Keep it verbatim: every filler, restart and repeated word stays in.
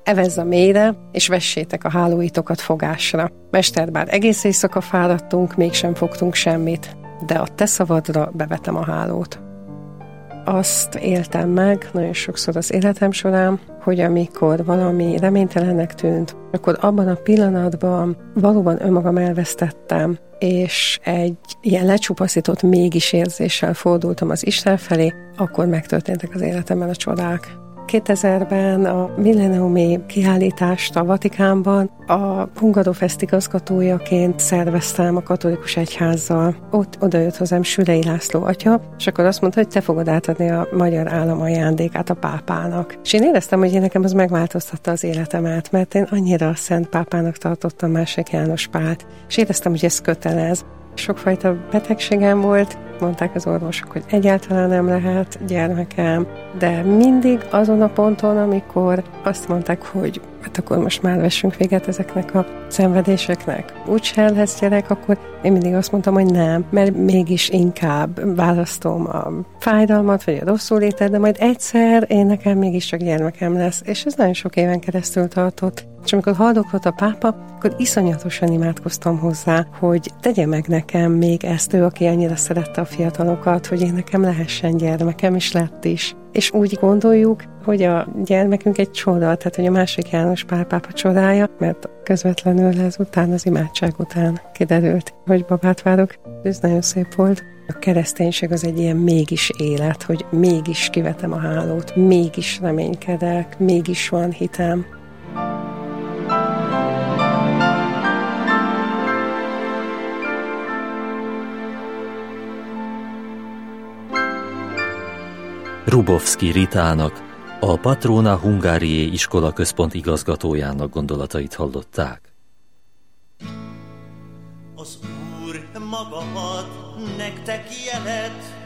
evezz a mélyre, és vessétek a hálóitokat fogásra. Mester, bár egész éjszaka fáradtunk, mégsem fogtunk semmit, de a te szavadra bevetem a hálót. Azt éltem meg nagyon sokszor az életem során, hogy amikor valami reménytelennek tűnt, akkor abban a pillanatban valóban önmagam elvesztettem, és egy ilyen lecsupaszított mégis érzéssel fordultam az Isten felé, akkor megtörténtek az életemben a csodák. kétezerben a milleniumi kiállítást a Vatikánban a Hungarofest igazgatójaként szerveztem a katolikus egyházzal. Ott odajött hozzám Sülei László atya, és akkor azt mondta, hogy te fogod átadni a magyar állam ajándékát a pápának. És én éreztem, hogy én nekem az megváltoztatta az életemet, mert én annyira szent pápának tartottam második János Pált, és éreztem, hogy ez kötelez. Sokfajta betegségem volt, mondták az orvosok, hogy egyáltalán nem lehet gyermekem, de mindig azon a ponton, amikor azt mondták, hogy hát akkor most már vessünk véget ezeknek a szenvedéseknek. Úgyse lesz gyerek, akkor én mindig azt mondtam, hogy nem, mert mégis inkább választom a fájdalmat, vagy a rosszul létet, de majd egyszer én nekem mégiscsak gyermekem lesz, és ez nagyon sok éven keresztül tartott. És amikor haldoklott a pápa, akkor iszonyatosan imádkoztam hozzá, hogy tegye meg nekem még ezt, ő, aki annyira szerette a fiatalokat, hogy én nekem lehessen gyermekem, és lett is. És úgy gondoljuk, hogy a gyermekünk egy csoda, tehát hogy a második János Pál pápa csodája, mert közvetlenül ezután, az imádság után kiderült, hogy babát várok. Ez nagyon szép volt. A kereszténység az egy ilyen mégis élet, hogy mégis kivetem a hálót, mégis reménykedek, mégis van hitem. Hrubovszky Ritának, a Patrona Hungariae iskola központ igazgatójának gondolatait hallották. Az Úr maga ad nektek jelet,